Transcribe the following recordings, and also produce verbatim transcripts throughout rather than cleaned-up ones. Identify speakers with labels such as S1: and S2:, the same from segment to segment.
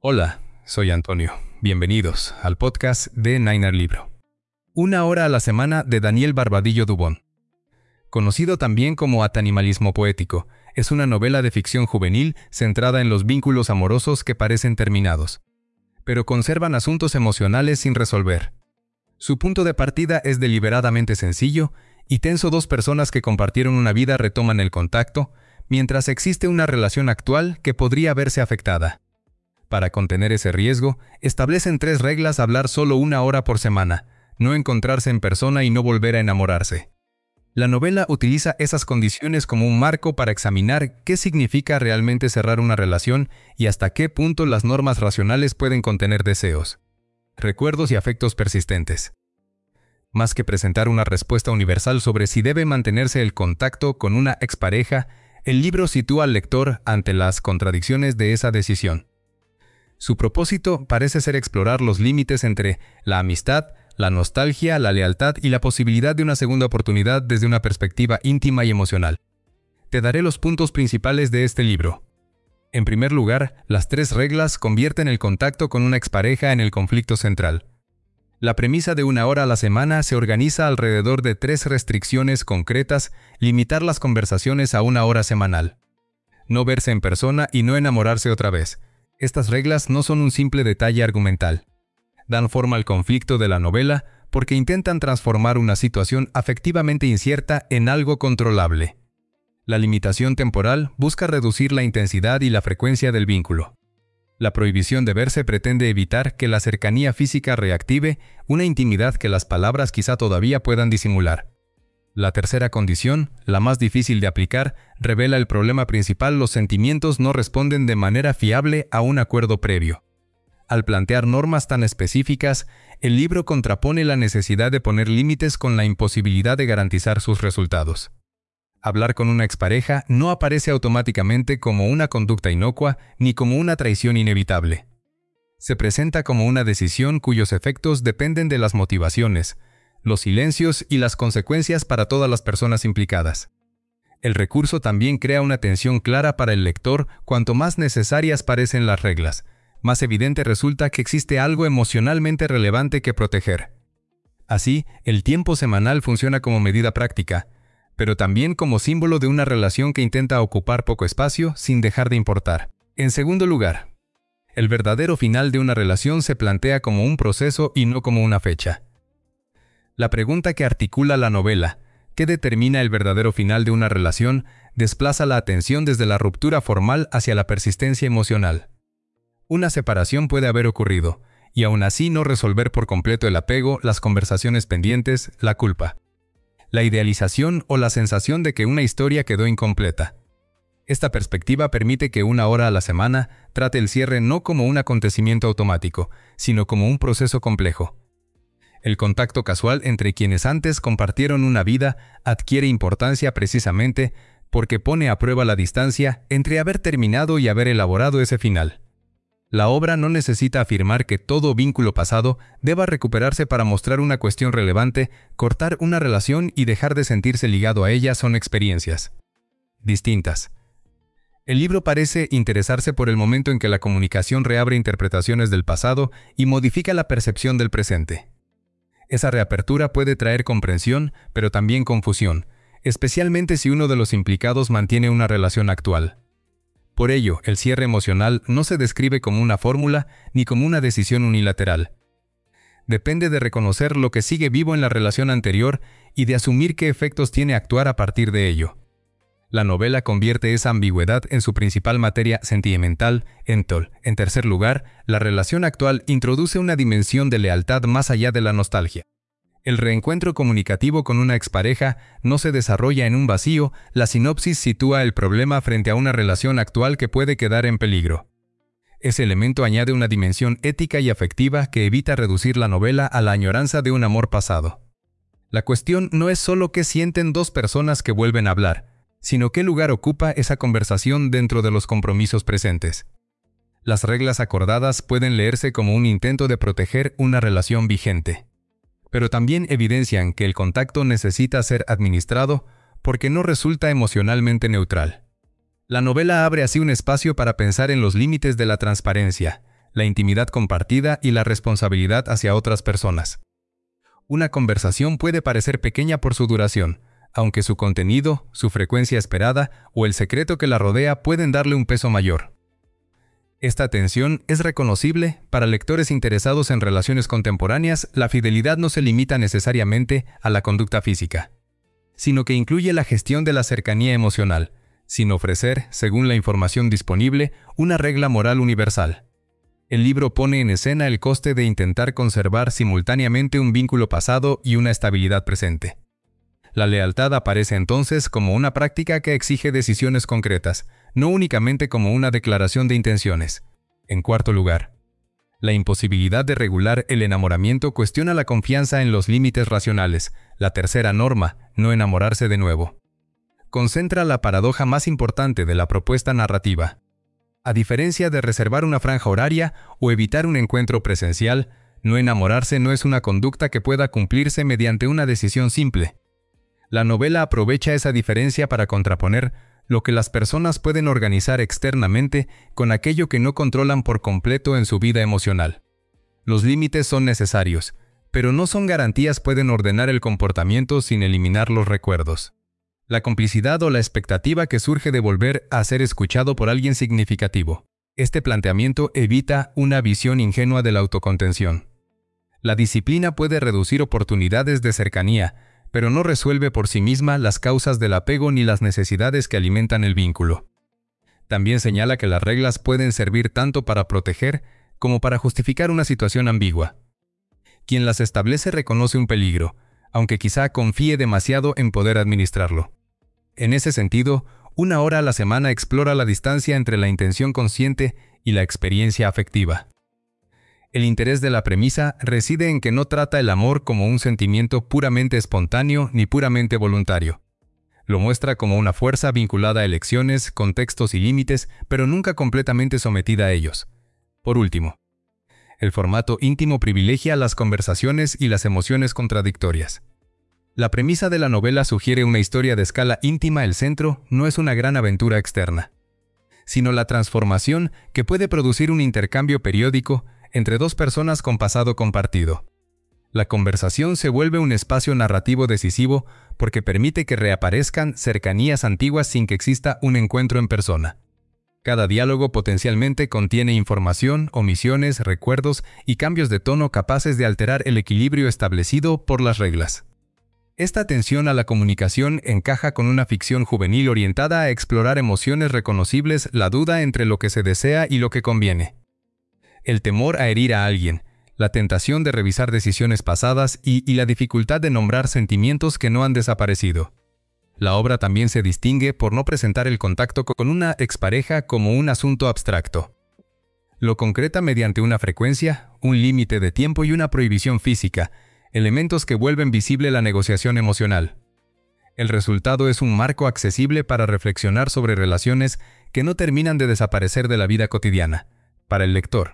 S1: Hola, soy Antonio. Bienvenidos al podcast de Niner Libro. Una hora a la semana de Daniel Barbadillo Dubón. Conocido también como Atanimalismo Poético, es una novela de ficción juvenil centrada en los vínculos amorosos que parecen terminados, pero conservan asuntos emocionales sin resolver. Su punto de partida es deliberadamente sencillo y tenso. Dos personas que compartieron una vida retoman el contacto, mientras existe una relación actual que podría verse afectada. Para contener ese riesgo, establecen tres reglas: hablar solo una hora por semana, no encontrarse en persona y no volver a enamorarse. La novela utiliza esas condiciones como un marco para examinar qué significa realmente cerrar una relación y hasta qué punto las normas racionales pueden contener deseos, recuerdos y afectos persistentes. Más que presentar una respuesta universal sobre si debe mantenerse el contacto con una expareja, el libro sitúa al lector ante las contradicciones de esa decisión. Su propósito parece ser explorar los límites entre la amistad, la nostalgia, la lealtad y la posibilidad de una segunda oportunidad desde una perspectiva íntima y emocional. Te daré los puntos principales de este libro. En primer lugar, las tres reglas convierten el contacto con una expareja en el conflicto central. La premisa de una hora a la semana se organiza alrededor de tres restricciones concretas: limitar las conversaciones a una hora semanal, no verse en persona y no enamorarse otra vez. Estas reglas no son un simple detalle argumental. Dan forma al conflicto de la novela porque intentan transformar una situación afectivamente incierta en algo controlable. La limitación temporal busca reducir la intensidad y la frecuencia del vínculo. La prohibición de verse pretende evitar que la cercanía física reactive una intimidad que las palabras quizá todavía puedan disimular. La tercera condición, la más difícil de aplicar, revela el problema principal: los sentimientos no responden de manera fiable a un acuerdo previo. Al plantear normas tan específicas, el libro contrapone la necesidad de poner límites con la imposibilidad de garantizar sus resultados. Hablar con una expareja no aparece automáticamente como una conducta inocua ni como una traición inevitable. Se presenta como una decisión cuyos efectos dependen de las motivaciones, los silencios y las consecuencias para todas las personas implicadas. El recurso también crea una tensión clara para el lector. Cuanto más necesarias parecen las reglas, más evidente resulta que existe algo emocionalmente relevante que proteger. Así, el tiempo semanal funciona como medida práctica, pero también como símbolo de una relación que intenta ocupar poco espacio sin dejar de importar. En segundo lugar, el verdadero final de una relación se plantea como un proceso y no como una fecha. La pregunta que articula la novela, ¿qué determina el verdadero final de una relación?, desplaza la atención desde la ruptura formal hacia la persistencia emocional. Una separación puede haber ocurrido, y aún así no resolver por completo el apego, las conversaciones pendientes, la culpa, la idealización o la sensación de que una historia quedó incompleta. Esta perspectiva permite que una hora a la semana trate el cierre no como un acontecimiento automático, sino como un proceso complejo. El contacto casual entre quienes antes compartieron una vida adquiere importancia precisamente porque pone a prueba la distancia entre haber terminado y haber elaborado ese final. La obra no necesita afirmar que todo vínculo pasado deba recuperarse para mostrar una cuestión relevante. Cortar una relación y dejar de sentirse ligado a ella son experiencias distintas. El libro parece interesarse por el momento en que la comunicación reabre interpretaciones del pasado y modifica la percepción del presente. Esa reapertura puede traer comprensión, pero también confusión, especialmente si uno de los implicados mantiene una relación actual. Por ello, el cierre emocional no se describe como una fórmula ni como una decisión unilateral. Depende de reconocer lo que sigue vivo en la relación anterior y de asumir qué efectos tiene actuar a partir de ello. La novela convierte esa ambigüedad en su principal materia sentimental. En tercer lugar, la relación actual introduce una dimensión de lealtad más allá de la nostalgia. El reencuentro comunicativo con una expareja no se desarrolla en un vacío. La sinopsis sitúa el problema frente a una relación actual que puede quedar en peligro. Ese elemento añade una dimensión ética y afectiva que evita reducir la novela a la añoranza de un amor pasado. La cuestión no es solo qué sienten dos personas que vuelven a hablar, sino qué lugar ocupa esa conversación dentro de los compromisos presentes. Las reglas acordadas pueden leerse como un intento de proteger una relación vigente, pero también evidencian que el contacto necesita ser administrado porque no resulta emocionalmente neutral. La novela abre así un espacio para pensar en los límites de la transparencia, la intimidad compartida y la responsabilidad hacia otras personas. Una conversación puede parecer pequeña por su duración, aunque su contenido, su frecuencia esperada o el secreto que la rodea pueden darle un peso mayor. Esta atención es reconocible. Para lectores interesados en relaciones contemporáneas, la fidelidad no se limita necesariamente a la conducta física, sino que incluye la gestión de la cercanía emocional, sin ofrecer, según la información disponible, una regla moral universal. El libro pone en escena el coste de intentar conservar simultáneamente un vínculo pasado y una estabilidad presente. La lealtad aparece entonces como una práctica que exige decisiones concretas, no únicamente como una declaración de intenciones. En cuarto lugar, la imposibilidad de regular el enamoramiento cuestiona la confianza en los límites racionales. La tercera norma, no enamorarse de nuevo, concentra la paradoja más importante de la propuesta narrativa. A diferencia de reservar una franja horaria o evitar un encuentro presencial, no enamorarse no es una conducta que pueda cumplirse mediante una decisión simple. La novela aprovecha esa diferencia para contraponer lo que las personas pueden organizar externamente con aquello que no controlan por completo en su vida emocional. Los límites son necesarios, pero no son garantías. Pueden ordenar el comportamiento sin eliminar los recuerdos, la complicidad o la expectativa que surge de volver a ser escuchado por alguien significativo. Este planteamiento evita una visión ingenua de la autocontención. La disciplina puede reducir oportunidades de cercanía, pero no resuelve por sí misma las causas del apego ni las necesidades que alimentan el vínculo. También señala que las reglas pueden servir tanto para proteger como para justificar una situación ambigua. Quien las establece reconoce un peligro, aunque quizá confíe demasiado en poder administrarlo. En ese sentido, Una hora a la semana explora la distancia entre la intención consciente y la experiencia afectiva. El interés de la premisa reside en que no trata el amor como un sentimiento puramente espontáneo ni puramente voluntario. Lo muestra como una fuerza vinculada a elecciones, contextos y límites, pero nunca completamente sometida a ellos. Por último, el formato íntimo privilegia las conversaciones y las emociones contradictorias. La premisa de la novela sugiere una historia de escala íntima. El centro no es una gran aventura externa, sino la transformación que puede producir un intercambio periódico entre dos personas con pasado compartido. La conversación se vuelve un espacio narrativo decisivo porque permite que reaparezcan cercanías antiguas sin que exista un encuentro en persona. Cada diálogo potencialmente contiene información, omisiones, recuerdos y cambios de tono capaces de alterar el equilibrio establecido por las reglas. Esta atención a la comunicación encaja con una ficción juvenil orientada a explorar emociones reconocibles, la duda entre lo que se desea y lo que conviene, el temor a herir a alguien, la tentación de revisar decisiones pasadas y, y la dificultad de nombrar sentimientos que no han desaparecido. La obra también se distingue por no presentar el contacto con una expareja como un asunto abstracto. Lo concreta mediante una frecuencia, un límite de tiempo y una prohibición física, elementos que vuelven visible la negociación emocional. El resultado es un marco accesible para reflexionar sobre relaciones que no terminan de desaparecer de la vida cotidiana. Para el lector,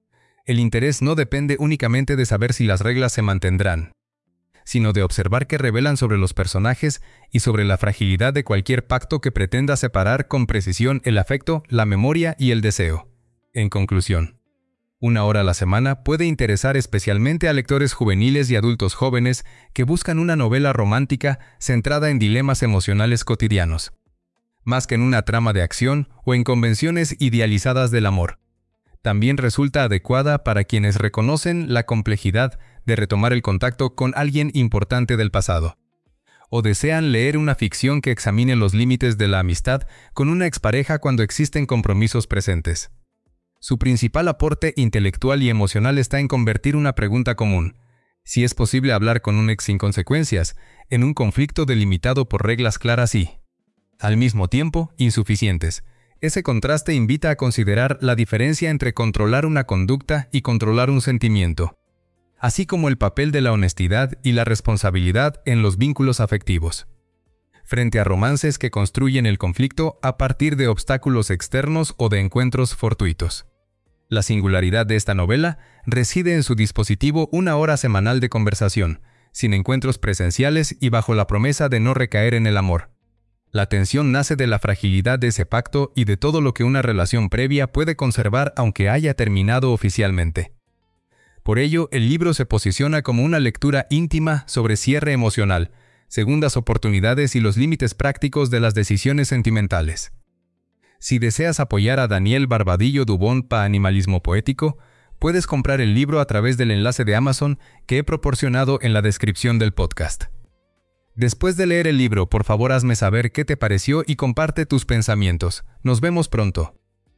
S1: el interés no depende únicamente de saber si las reglas se mantendrán, sino de observar qué revelan sobre los personajes y sobre la fragilidad de cualquier pacto que pretenda separar con precisión el afecto, la memoria y el deseo. En conclusión, Una hora a la semana puede interesar especialmente a lectores juveniles y adultos jóvenes que buscan una novela romántica centrada en dilemas emocionales cotidianos, más que en una trama de acción o en convenciones idealizadas del amor. También resulta adecuada para quienes reconocen la complejidad de retomar el contacto con alguien importante del pasado, o desean leer una ficción que examine los límites de la amistad con una expareja cuando existen compromisos presentes. Su principal aporte intelectual y emocional está en convertir una pregunta común, si es posible hablar con un ex sin consecuencias, en un conflicto delimitado por reglas claras y, al mismo tiempo, insuficientes. Ese contraste invita a considerar la diferencia entre controlar una conducta y controlar un sentimiento, así como el papel de la honestidad y la responsabilidad en los vínculos afectivos, frente a romances que construyen el conflicto a partir de obstáculos externos o de encuentros fortuitos. La singularidad de esta novela reside en su dispositivo: una hora semanal de conversación, sin encuentros presenciales y bajo la promesa de no recaer en el amor. La tensión nace de la fragilidad de ese pacto y de todo lo que una relación previa puede conservar aunque haya terminado oficialmente. Por ello, el libro se posiciona como una lectura íntima sobre cierre emocional, segundas oportunidades y los límites prácticos de las decisiones sentimentales. Si deseas apoyar a Daniel Barbadillo Dubón para Animalismo Poético, puedes comprar el libro a través del enlace de Amazon que he proporcionado en la descripción del podcast. Después de leer el libro, por favor hazme saber qué te pareció y comparte tus pensamientos. Nos vemos pronto.